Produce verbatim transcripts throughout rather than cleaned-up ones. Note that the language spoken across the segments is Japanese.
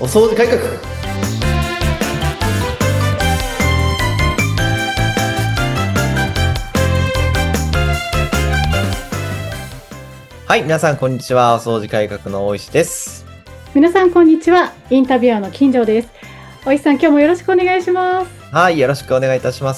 お掃除改革。はい、皆さんこんにちは。お掃除改革の大石です。 皆さんこんにちは。インタビュアーの金城です。大石さん、今日もよろしくお願いします。 はい、よろしくお願いいたします。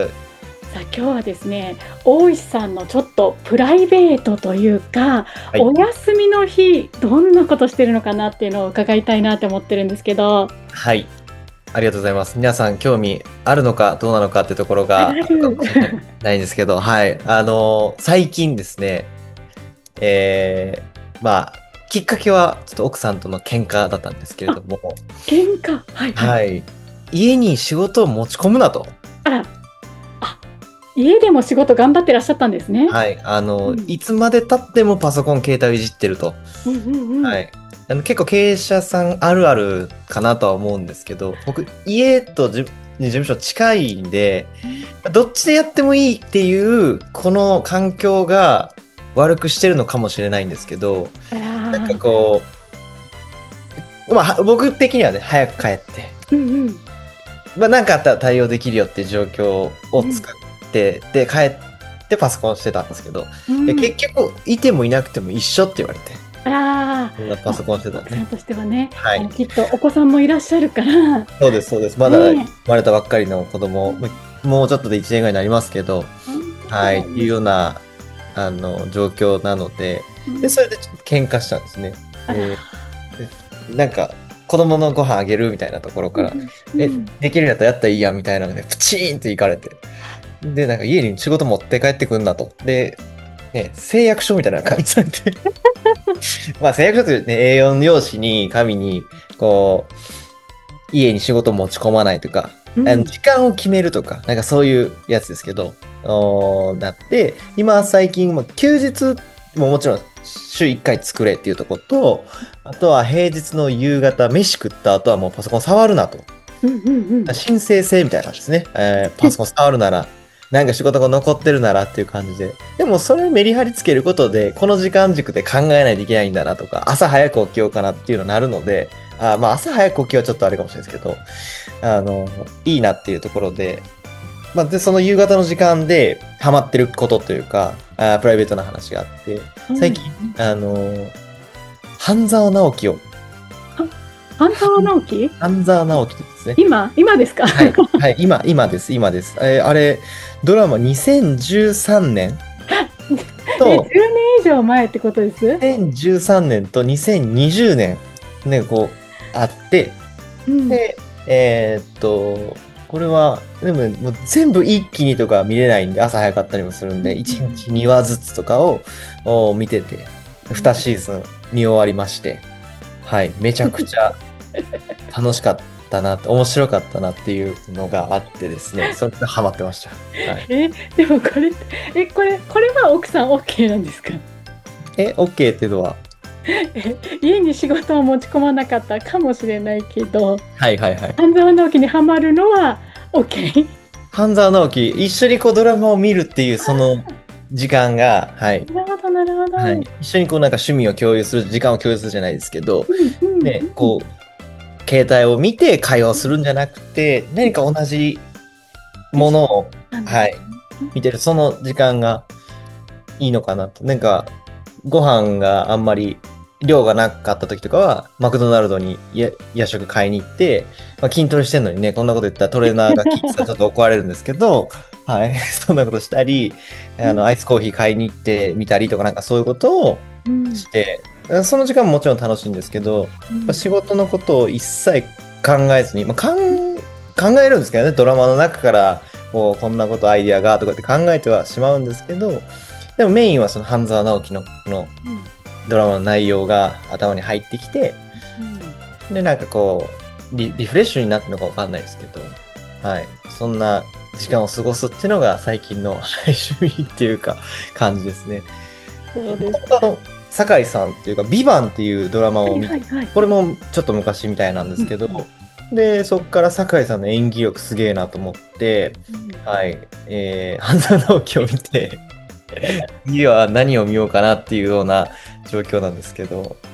さあ、今日はですね、大石さんのちょっとプライベートというか、 はい、 お休みの日どんなことしてるのかなっていうのを伺いたいなって思ってるんですけど。 はい、ありがとうございます。皆さん興味あるのかどうなのかってところがあるかもしれないんですけど、はい、あのー最近ですね、えー、まあきっかけはちょっと奥さんとの喧嘩だったんですけれども、 喧嘩、はいはい。 はい、家に仕事を持ち込むなと。 あら、あ、家でも仕事頑張ってらっしゃったんですね。 はい、あの、 うんいつまで経ってもパソコン、携帯をいじってると。 うんうんうん。 はい。あの結構経営者さんあるあるかなとは思うんですけど、僕、家とじ事務所近いんで、どっちでやってもいいっていう、この環境が悪くしてるのかもしれないんですけど、 あらなんかー、 こう、まあ、は僕的にはね、早く帰って、 うんうんまあ、なんかあったら対応できるよっていう状況を作って、で、帰ってパソコンしてたんですけど、 うんで結局、いてもいなくても一緒って言われて、 あらそんなパソコンしてたんでね。 ー、奥さんとしてはね、 はいあのきっとお子さんもいらっしゃるから、 そうです、そうです。まだね生まれたばっかりの子供、もうちょっとでいちねんぐらいになりますけど、はい、いうような、あの、状況なので、で、それでちょっと喧嘩したんですね。 あらででなんか、子供のご飯あげるみたいなところから、 うんえ、できるんやったらやったらいいやみたいなので、プチーンって行かれて。で、なんか家に仕事持って帰ってくんなと。で、ね、誓約書みたいな感じなんで。まあ、誓約書というね、エーよん 用紙に、紙に、こう、家に仕事持ち込まないとか、 うんあの時間を決めるとか、なんかそういうやつですけど、おーなって、今最近も休日ももちろん週いっかい作れっていうところと、あとは平日の夕方飯食った後はもうパソコン触るなと。 うんうんうん申請制みたいな感じですね。えーパソコン触るなら、なんか仕事が残ってるならっていう感じで。でもそれをメリハリつけることで、この時間軸で考えないといけないんだなとか、朝早く起きようかなっていうのになるので、あまあ朝早く起きはちょっとあれかもしれないですけど、あの、いいなっていうところで、まあ、で、その夕方の時間でハマってることというか、あプライベートな話があって、最近、あの、半沢直樹を、 半沢直樹、 半沢直樹ですね。 今今ですか？ はい、はい、今、今です、今です。えーあれ、ドラマにせんじゅうさんねんえ、 と、 じゅうねん以上前ってことです？ にせんじゅうさんねんとにせんにじゅうねん、ね、こう、あって、 うんで、えーっと、これは、でも、もう全部一気にとか見れないんで、朝早かったりもするんで、 うんいちにちにわずつとかをお見てて、にシーズン見終わりまして、はい、めちゃくちゃ楽しかったな、面白かったなっていうのがあってですね、それでハマってました。はい、 え、でもこれえこれこれは奥さん OK なんですか？ え、OK っていうのは、 え、家に仕事を持ち込まなかったかもしれないけど、 はいはいはい。 半沢直樹にハマるのは OK？ 半沢直樹、一緒にこうドラマを見るっていうその時間が、はい、 なるほどなるほど。 はい、一緒にこうなんか趣味を共有する、時間を共有するじゃないですけど、 うんうんね、こう、携帯を見て会話をするんじゃなくて、何か同じものを、はい、見てる、その時間がいいのかなと。なんか、ご飯があんまり量がなかった時とかは、マクドナルドにや夜食買いに行って、まあ、筋トレしてんのにね、こんなこと言ったらトレーナーが聞いてたらちょっと怒られるんですけど、はい、そんなことしたり、あの、アイスコーヒー買いに行ってみたりとか、なんかそういうことをうんして、その時間ももちろん楽しいんですけど、 うん仕事のことを一切考えずに、まあ、かん考えるんですけどね、ドラマの中からこうこんなことアイディアがとかって考えてはしまうんですけど、でもメインはその半沢直樹のこのうんドラマの内容が頭に入ってきて、でなんかこうリリフレッシュになってるのかわかんないですけど、はい、そんな時間を過ごすっていうのが最近の趣味っていうか感じですね。 そうです。 あの酒井さんっていうか、ビバンっていうドラマを見て、 はいはいはい。 これもちょっと昔みたいなんですけど、 うんで、そっから酒井さんの演技力すげえなと思って、 うんはい、えー、半沢直樹を見て、次は何を見ようかなっていうような状況なんですけど、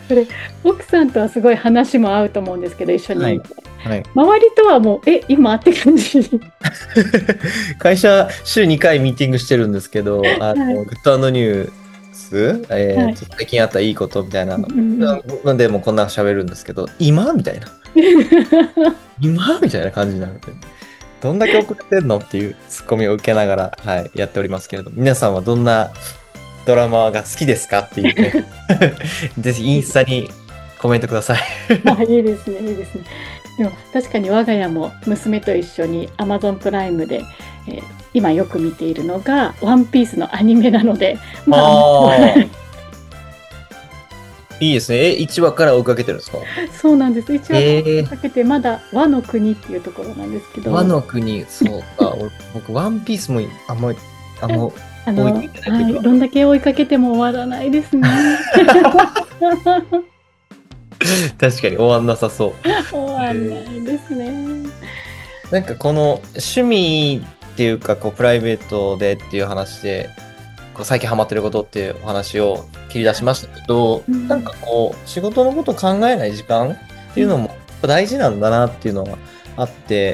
それ、奥さんとはすごい話も合うと思うんですけど、一緒にはい。 いて。 はい。 周りとはもう、え、今って感じ。 会社、週にかいミーティングしてるんですけど、あはい。 の、グッドニュース、えはい。 ーと、最近あったいいことみたいなうんの。 うんなんで、もうこんな喋るんですけど、今みたいな。 うん。 今みたいな感じになるんで。どんだけ遅れてんのっていうツッコミを受けながら、はい、やっておりますけれども、皆さんはどんなドラマが好きですかっていうね。ぜひインスタにコメントください。 あ、いいですね、いいですね。でも確かに我が家も娘と一緒に Amazon プライムで、えー今よく見ているのがワンピースのアニメなので、まあ、 ああ、いいですね。え、いちわから追いかけてるんですか？ そうなんです。一応ええかけてまだ和の国っていうところなんですけど、 和の国、そうか。俺僕、ワンピースもあんまり、あんまあの、 置いていただはい、 ければ。 どんだけ追いかけても終わらないですね。 確かに終わんなさそう。 終わんないですね。 なんかこの趣味っていうか、こうプライベートでっていう話で、こう最近ハマってることっていうお話を切り出しましたけど、 うんなんかこう仕事のことを考えない時間っていうのも大事なんだなっていうのがあって、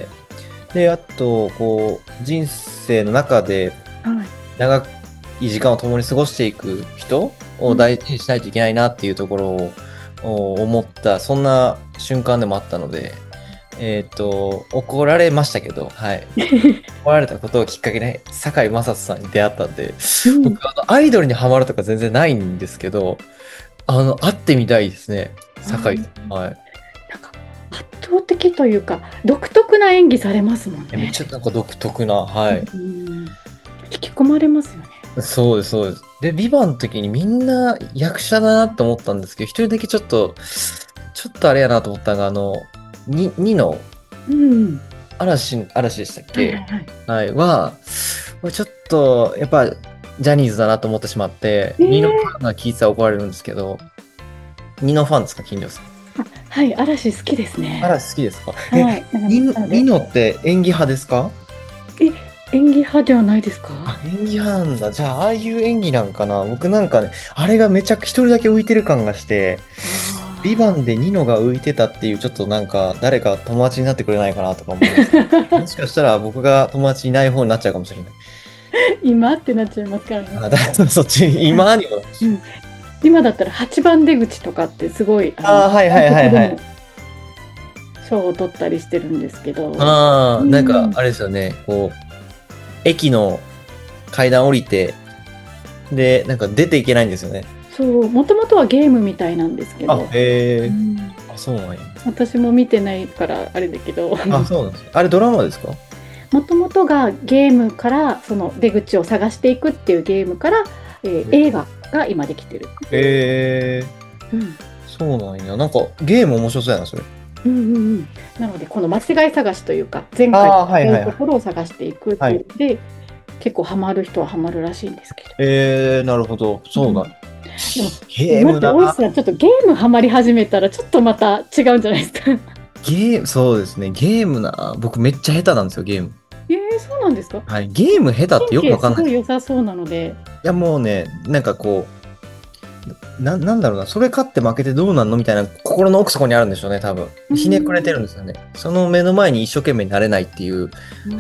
で、あと、こう人生の中ではい。 長い時間を共に過ごしていく人を大事にしないといけないなっていうところをお思った、そんな瞬間でもあったので、えっと、怒られましたけど、はい。怒られたことをきっかけに、堺雅人さんに出会ったんで、 うん僕、あの、アイドルにハマるとか全然ないんですけど、あの、会ってみたいですね。堺さん。はい。 なんか圧倒的というか独特な演技されますもんえめっね。 ちゃなんか独特な、はい。 うん引き込まれますよね。 そうです、そうです。で、ビバンの時にみんな役者だなって思ったんですけど、一人だけちょっと、ちょっとあれやなと思ったのが、あの、に、にのうん。 嵐、嵐でしたっはいけ？ はいはい。 はい、は、ちょっと、やっぱ、ジャニーズだなと思ってしまって、 えーニノファンが聞いてたら怒られるんですけど、ニノファンですか、金城さん。 はい、嵐好きですね。 嵐好きですか？ はえ、 い。なんかニなのでニノって演技派ですか？ 演技派ではないですか？ あ、演技派なんだ。じゃあ、ああいう演技なんかな。僕なんかね、あれがめちゃく一人だけ浮いてる感がして、 あービバンでニノが浮いてたっていう、ちょっとなんか、誰か友達になってくれないかなとか思います。もしかしたら僕が友達いない方になっちゃうかもしれない。 今ってなっちゃいますからね。 あ、だそっち、今にも。 うん今だったらはちばん出口とかってすごいあーはいはいはいはい韓国でも賞を取ったりしてるんですけど、 ああ、 うんなんか、あれですよね、こう、駅の階段降りて、で、なんか出ていけないんですよね。 そうもともとはゲームみたいなんですけあ、 ど、 へえ。 うんあ、そうなんや。 私も見てないからあれだけど、 あ、そうなんです。あれドラマですか？ もともとがゲームからその出口を探していくっていうゲームから、えーうん映画が今できてる。 へえ。 うんそうなんや。なんか、ゲーム面白そうやな、それ。 うんうんうん、なのでこの間違い探しというか前あ回ーはいはいはいのところを探していくっていうので、結構ハマる人はハマるらしいんですけど。 えー、なるほど。そうだ。 うんゲームだな。 待って大石さんちょっとゲームハマり始めたらちょっとまた違うんじゃないですか？ ゲーム、そうですね。ゲームな。僕めっちゃ下手なんですよ、ゲーム。 えー、そうなんですか？ はい。ゲーム下手ってよくわかんない。いすごい良さそうなので。 や、もうね、なんかこう、な、なんだろうな。それ勝って負けてどうなんのみたいな心の奥底にあるんでしょうね、多分。ひねくれてるんですよね。その目の前に一生懸命なれないっていう。わ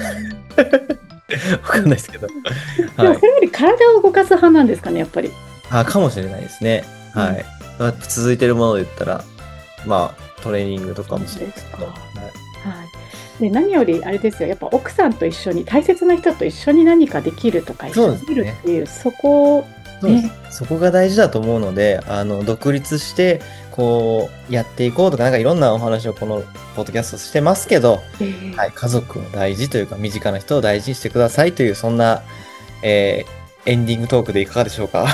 かんないですけど。 ではいもそ。れより体を動かす派なんですかね、やっぱり。 あ、かもしれないですね。はい。まあ続いてるもので言ったら、まあ、トレーニングとかもそうですけど。 そうはいはい、で何よりあれですよ、やっぱ奥さんと一緒に大切な人と一緒に何かできるとか一緒にいるっていう、そこをそうですね、 そこが大事だと思うので、あの、独立して、こう、やっていこうとか、なんかいろんなお話をこのポッドキャストしてますけど、 えーはい、家族を大事というか、身近な人を大事にしてくださいという、そんな、えーエンディングトークでいかがでしょうか？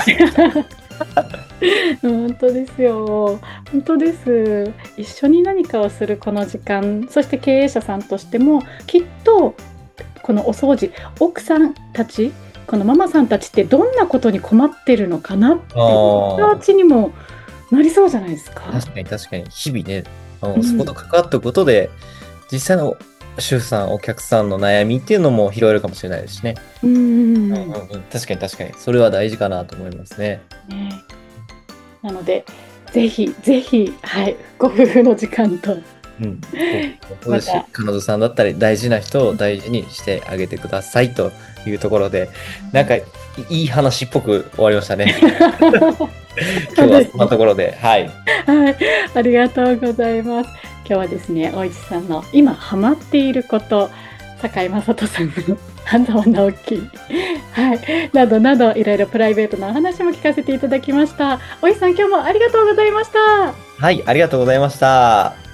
本当ですよ。本当です。一緒に何かをするこの時間、そして経営者さんとしてもきっとこのお掃除、奥さんたち、このママさんたちってどんなことに困ってるのかなっていうリサーチにもなりそうじゃないですか。 確かに確かに、日々ね、あのうんそこと関わっておくことで、実際の主婦さん、お客さんの悩みっていうのも拾えるかもしれないですしね。 うんうんうんうんうんうん、確かに確かに、それは大事かなと思いますね。 ね、なのでぜひぜひ、はい、ご夫婦の時間と、 うん、そうですし、彼女さんだったり大事な人を大事にしてあげてくださいというところで、なんかいい話っぽく終わりましたね。今日はそんなところで、はい、 はい、ありがとうございます。今日はですね、大石さんの今ハマっていること、堺雅人さんの半沢直樹、はい、などなどいろいろプライベートなお話も聞かせていただきました。大石さん、今日もありがとうございました。 はい、ありがとうございました。